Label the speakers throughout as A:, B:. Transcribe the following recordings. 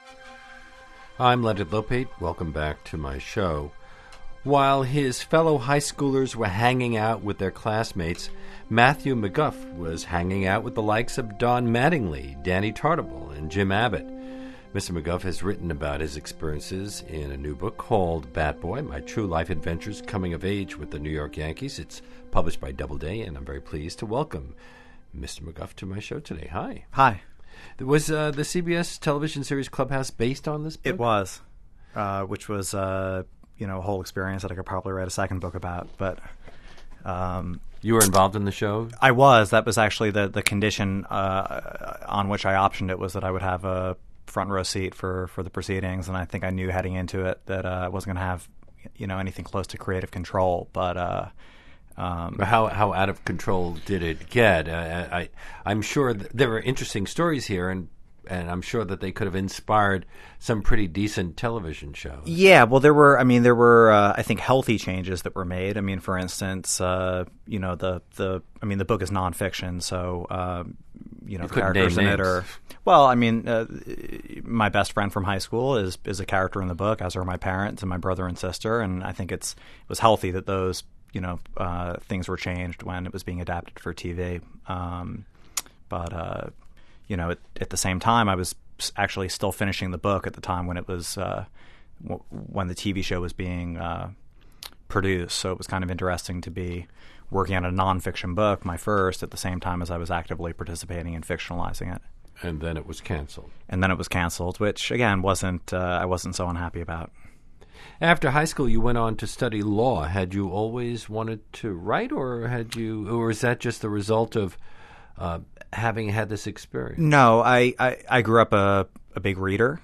A: I'm Leonard Lopate. Welcome back to my show. While his fellow high schoolers were hanging out with their classmates, Matthew McGuff was hanging out with the likes of Don Mattingly, Danny Tartabull, and Jim Abbott. Mr. McGuff has written about his experiences in a new book called Bat Boy, My True Life Adventures Coming of Age with the New York Yankees. It's published by Doubleday, and I'm very pleased to welcome Mr. McGuff to my show today. Hi.
B: Hi.
A: Was the CBS television series Clubhouse based on this book?
B: It was, which was a whole experience that I could probably write a second book about. But
A: you were involved in the show?
B: I was. That was actually the condition on which I optioned it, was that I would have a front row seat for the proceedings, and I think I knew heading into it that I wasn't going to have anything close to creative control. But
A: how out of control did it get? I'm sure there were interesting stories here, and I'm sure that they could have inspired some pretty decent television shows. Yeah, well, there were I think healthy changes that were made. I mean, for instance, the book is nonfiction, so the characters in it are. Well, I mean, my best friend from high school is a character in the book, as are my parents and my brother and sister, and I think it was healthy that those things were changed when it was being adapted for TV. But at the same time, I was actually still finishing the book at the time when it was when the TV show was being produced. So it was kind of interesting to be working on a nonfiction book, my first, at the same time as I was actively participating in fictionalizing it. And then it was canceled.
B: Which again I wasn't so unhappy about.
A: After high school, you went on to study law. Had you always wanted to write, or is that just the result of having had this experience?
B: No, I grew up a big reader,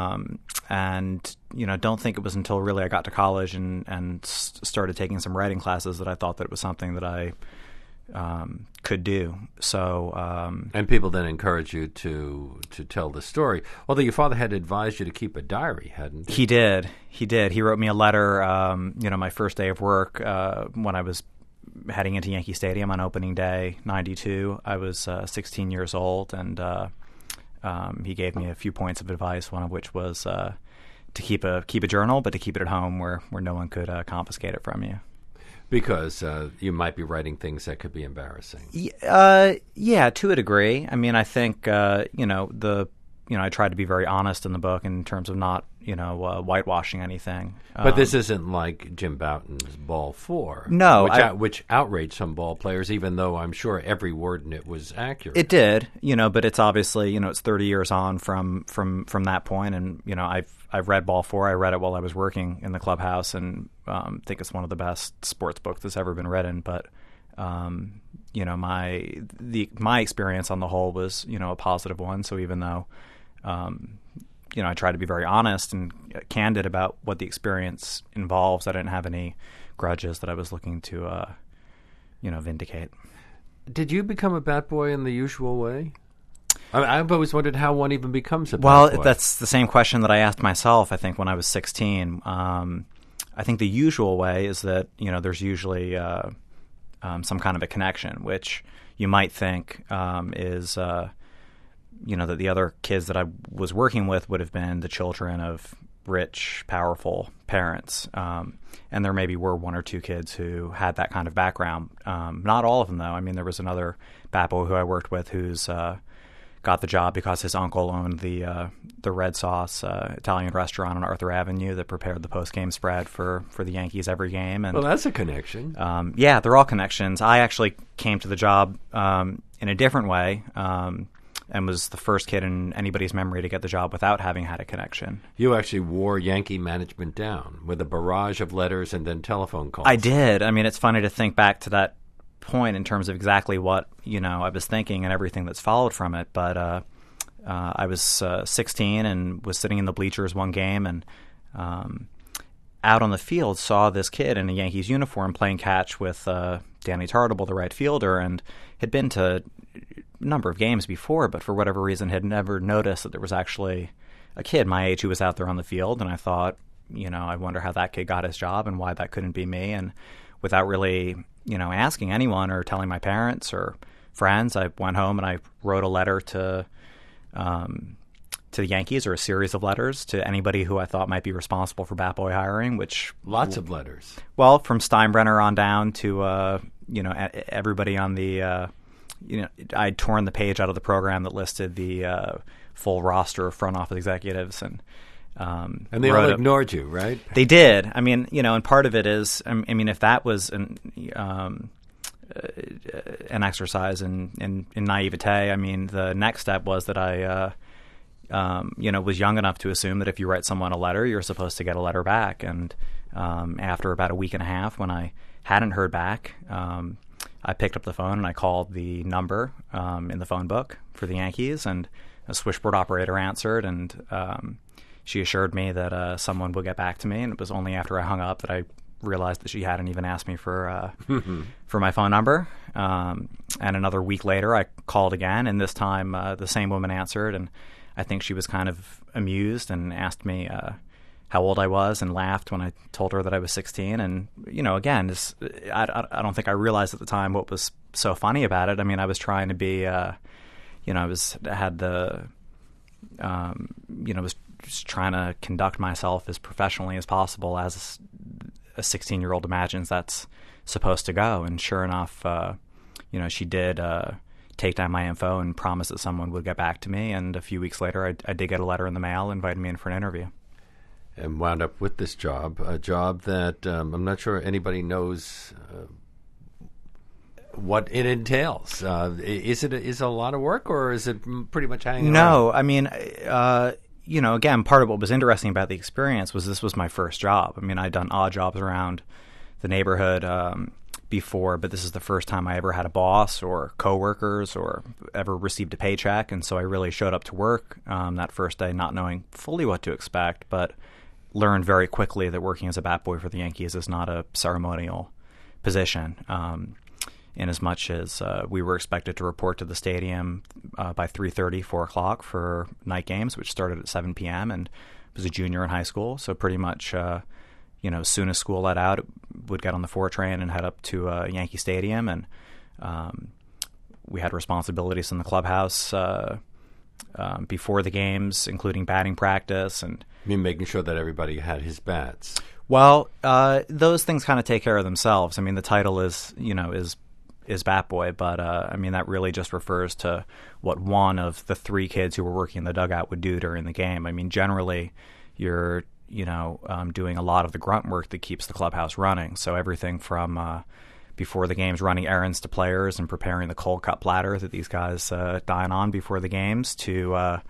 B: and don't think it was until really I got to college and started taking some writing classes that I thought that it was something that I could do. So,
A: and people then encourage you to tell the story. Although your father had advised you to keep a diary, hadn't he?
B: He did. He wrote me a letter. My first day of work when I was heading into Yankee Stadium on opening day '92. I was 16 years old, and he gave me a few points of advice. One of which was to keep a journal, but to keep it at home where no one could confiscate it from you.
A: Because you might be writing things that could be embarrassing.
B: Yeah, to a degree. I mean, I think I tried to be very honest in the book in terms of not whitewashing anything.
A: But this isn't like Jim Bouton's Ball 4.
B: No,
A: which outraged some ball players, even though I'm sure every word in it was accurate.
B: It did, but it's obviously it's 30 years on from that point, and I've read Ball 4. I read it while I was working in the clubhouse, and think it's one of the best sports books that's ever been written. But my experience on the whole was a positive one. So even though I tried to be very honest and candid about what the experience involves, I didn't have any grudges that I was looking to vindicate.
A: Did you become a bat boy in the usual way? I've always wondered how one even becomes a bat boy.
B: Well, that's the same question that I asked myself, I think, when I was 16. I think the usual way is that, there's usually some kind of a connection, which you might think is, that the other kids that I was working with would have been the children of rich, powerful parents. And there maybe were one or two kids who had that kind of background. Not all of them, though. I mean, there was another bat boy who I worked with who's got the job because his uncle owned the Red Sauce Italian restaurant on Arthur Avenue that prepared the post-game spread for the Yankees every game. And,
A: well, that's a connection.
B: Yeah, they're all connections. I actually came to the job in a different way and was the first kid in anybody's memory to get the job without having had a connection.
A: You actually wore Yankee management down with a barrage of letters and then telephone calls.
B: I did. I mean, it's funny to think back to that point in terms of exactly what I was thinking and everything that's followed from it. But I was 16 and was sitting in the bleachers one game and out on the field saw this kid in a Yankees uniform playing catch with Danny Tartabull, the right fielder, and had been to a number of games before, but for whatever reason had never noticed that there was actually a kid my age who was out there on the field. And I thought, I wonder how that kid got his job and why that couldn't be me. And without really asking anyone or telling my parents or friends, I went home and I wrote a letter to to the Yankees, or a series of letters to anybody who I thought might be responsible for Bat Boy hiring, which...
A: Lots of letters.
B: Well, from Steinbrenner on down to, everybody on the... I'd torn the page out of the program that listed the full roster of front office executives, and
A: they all ignored you, right?
B: They did. I mean, and part of it is, if that was an exercise in naivete, the next step was that I, was young enough to assume that if you write someone a letter, you're supposed to get a letter back. And after about a week and a half, when I hadn't heard back, I picked up the phone and I called the number in the phone book for the Yankees, and a switchboard operator answered, and she assured me that someone would get back to me. And it was only after I hung up that I realized that she hadn't even asked me for my phone number. And another week later, I called again, and this time the same woman answered, and I think she was kind of amused and asked me how old I was, and laughed when I told her that I was 16. And again, I don't think I realized at the time what was so funny about it. I was trying to be, was just trying to conduct myself as professionally as possible, as a 16-year-old imagines that's supposed to go. And sure enough, she did take down my info and promise that someone would get back to me. And a few weeks later, I did get a letter in the mail inviting me in for an interview.
A: And wound up with this job, a job that I'm not sure anybody knows what it entails. Is it a lot of work, or is it pretty much hanging around? No, again, part of what was interesting about the experience was this was my first job. I'd done odd jobs around the neighborhood before, but this is the first time I ever had a boss or coworkers or ever received a paycheck. And so I really showed up to work that first day not knowing fully what to expect, but learned very quickly that working as a bat boy for the Yankees is not a ceremonial position. In as much as we were expected to report to the stadium by 3:30, 4 o'clock for night games, which started at 7 p.m. and was a junior in high school. So pretty much, as soon as school let out, would get on the 4 train and head up to Yankee Stadium. And we had responsibilities in the clubhouse before the games, including batting practice. And making sure that everybody had his bats.
B: Well, those things kind of take care of themselves. The title is Bat Boy, but that really just refers to what one of the 3 kids who were working in the dugout would do during the game. Generally, you're doing a lot of the grunt work that keeps the clubhouse running. So everything from before the games, running errands to players and preparing the cold cut platter that these guys dine on before the games, to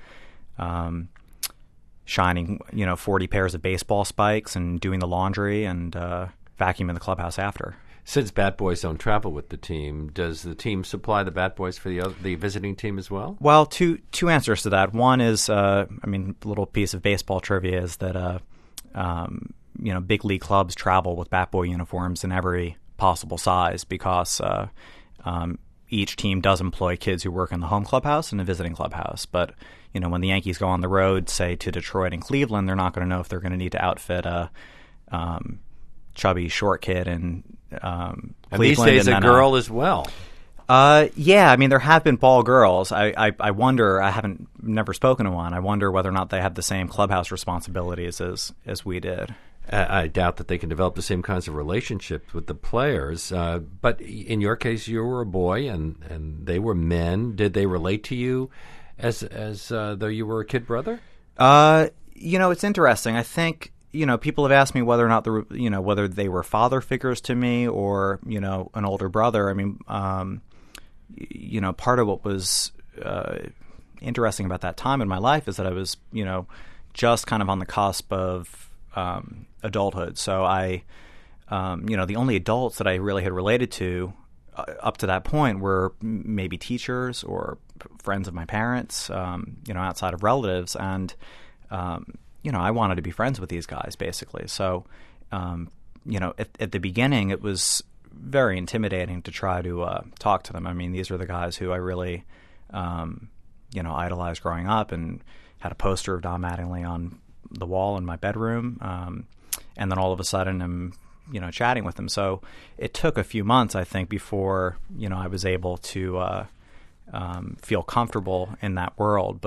B: shining 40 pairs of baseball spikes and doing the laundry and vacuuming the clubhouse after.
A: Since bat boys don't travel with the team, does the team supply the bat boys for the visiting team as well?
B: Well, two answers to that. One is, a little piece of baseball trivia is that, big league clubs travel with bat boy uniforms in every possible size because each team does employ kids who work in the home clubhouse and the visiting clubhouse. But, when the Yankees go on the road, say to Detroit and Cleveland, they're not going to know if they're going to need to outfit a chubby short kid in Cleveland.
A: And these days a girl as well.
B: Yeah, there have been ball girls. I wonder, never spoken to one. I wonder whether or not they have the same clubhouse responsibilities as we did.
A: I doubt that they can develop the same kinds of relationships with the players. But in your case, you were a boy and they were men. Did they relate to you as though you were a kid brother?
B: It's interesting. I think, people have asked me whether or not whether they were father figures to me or, an older brother. Part of what was interesting about that time in my life is that I was, just kind of on the cusp of adulthood. So I, the only adults that I really had related to up to that point were maybe teachers or friends of my parents, outside of relatives. And, I wanted to be friends with these guys, basically. So, at the beginning, it was very intimidating to try to talk to them. These are the guys who I really, idolized growing up and had a poster of Don Mattingly on the wall in my bedroom. And then all of a sudden I'm, chatting with them. So it took a few months, I think, before, I was able to feel comfortable in that world. But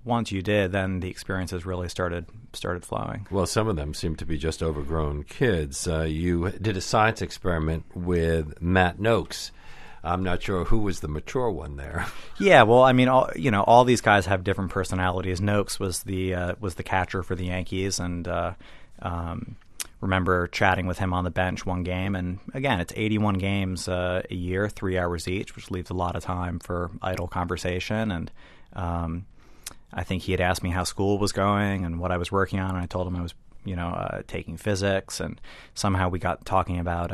B: once you did, then the experiences really started flowing.
A: Well, some of them seem to be just overgrown kids. You did a science experiment with Matt Noakes. I'm not sure who was the mature one there.
B: Yeah, well, I mean, all these guys have different personalities. Noakes was the catcher for the Yankees, and remember chatting with him on the bench one game. And again, it's 81 games a year, 3 hours each, which leaves a lot of time for idle conversation. And I think he had asked me how school was going and what I was working on, and I told him I was, taking physics. And somehow we got talking about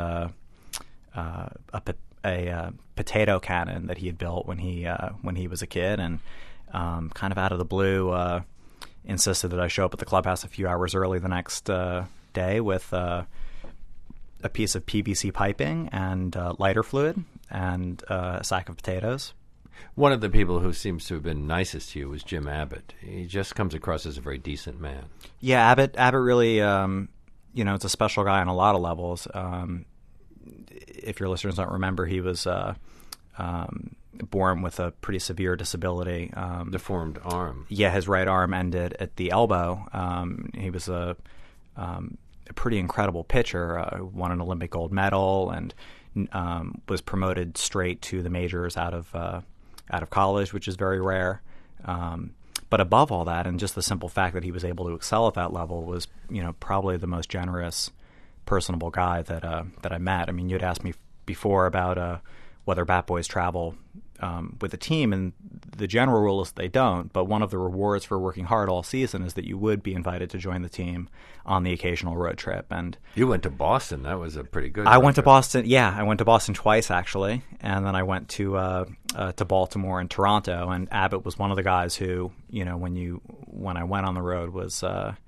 B: a potato cannon that he had built when he was a kid, and kind of out of the blue insisted that I show up at the clubhouse a few hours early the next day with a piece of PVC piping and lighter fluid and a sack of potatoes.
A: One of the people who seems to have been nicest to you was Jim Abbott. He just comes across as a very decent man.
B: Yeah, Abbott really, it's a special guy on a lot of levels. If your listeners don't remember, he was born with a pretty severe disability.
A: Deformed arm.
B: Yeah, his right arm ended at the elbow. He was a pretty incredible pitcher, won an Olympic gold medal, and was promoted straight to the majors out of college, which is very rare. But above all that, and just the simple fact that he was able to excel at that level was, probably the most generous, personable guy that I met. I mean, you'd asked me before about whether Bat Boys travel with the team, and the general rule is they don't. But one of the rewards for working hard all season is that you would be invited to join the team on the occasional road trip. And
A: you went to Boston. That was a pretty good.
B: I went to Boston. Yeah, I went to Boston twice actually, and then I went to Baltimore and Toronto. And Abbott was one of the guys who, when I went on the road was,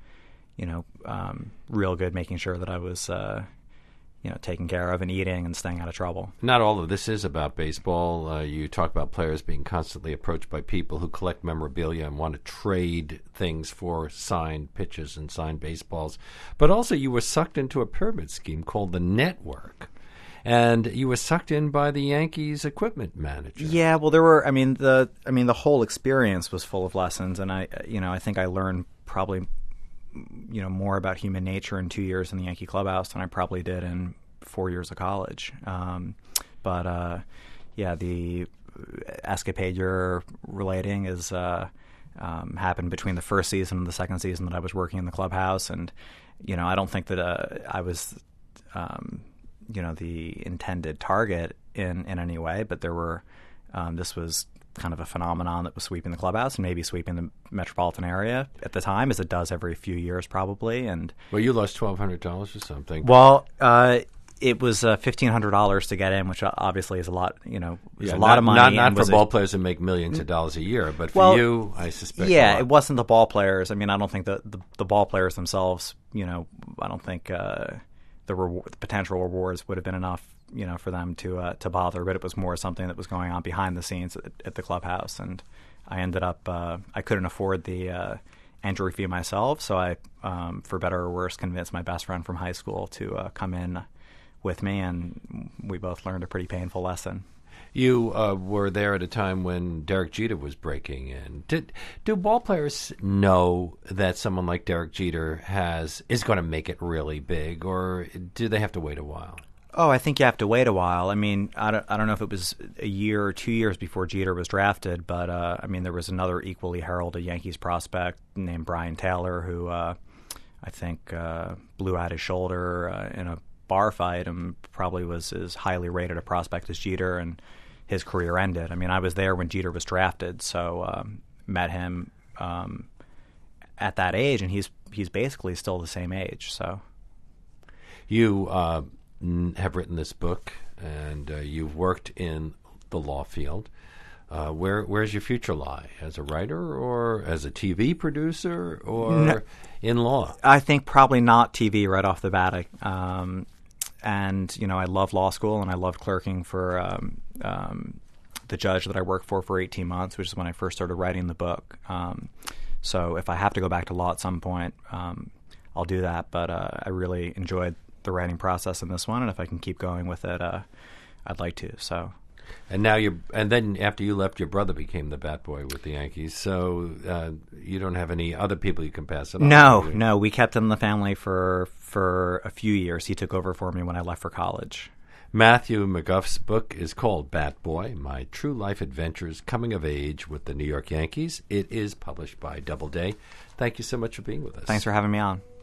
B: real good, making sure that I was, taken care of and eating and staying out of trouble.
A: Not all of this is about baseball. You talk about players being constantly approached by people who collect memorabilia and want to trade things for signed pitches and signed baseballs. But also you were sucked into a pyramid scheme called the Network. And you were sucked in by the Yankees equipment manager.
B: Yeah, well, there were. The whole experience was full of lessons, and I think I learned probably more about human nature in 2 years in the Yankee clubhouse than I probably did in 4 years of college. The escapade you're relating is happened between the first season and the second season that I was working in the clubhouse, and I don't think that I was the intended target in any way, but there were this was kind of a phenomenon that was sweeping the clubhouse and maybe sweeping the metropolitan area at the time, as it does every few years probably. And
A: well, you lost $1,200 or something.
B: Well, it was $1,500 to get in, which obviously is a lot. Was a lot of money.
A: Not for ball players who make millions of dollars a year, but for you, I suspect.
B: Yeah, it wasn't the ball players. I mean, I don't think the ball players themselves. I don't think the potential rewards would have been enough. For them to bother, but it was more something that was going on behind the scenes at the clubhouse, and I ended up I couldn't afford the entry fee myself, so I, for better or worse, convinced my best friend from high school to come in with me, and we both learned a pretty painful lesson.
A: You were there at a time when Derek Jeter was breaking in. Do ball players know that someone like Derek Jeter is going to make it really big, or do they have to wait a while?
B: Oh, I think you have to wait a while. I mean, I don't know if it was a year or 2 years before Jeter was drafted, but there was another equally heralded Yankees prospect named Brian Taylor who I think blew out his shoulder in a bar fight and probably was as highly rated a prospect as Jeter, and his career ended. I mean, I was there when Jeter was drafted, so met him at that age, and he's basically still the same age. So
A: you have written this book, and you've worked in the law field. Where's your future lie? As a writer, or as a TV producer, or in law?
B: I think probably not TV right off the bat. And I love law school, and I loved clerking for the judge that I worked for 18 months, which is when I first started writing the book. So if I have to go back to law at some point, I'll do that. But I really enjoyed the writing process in this one, and if I can keep going with it, I'd like to. So,
A: And then after you left, your brother became the bat boy with the Yankees. So you don't have any other people you can pass it on.
B: No. We kept him in the family for a few years. He took over for me when I left for college.
A: Matthew McGuff's book is called Bat Boy: My True Life Adventures Coming of Age with the New York Yankees. It is published by Doubleday. Thank you so much for being with us.
B: Thanks for having me on.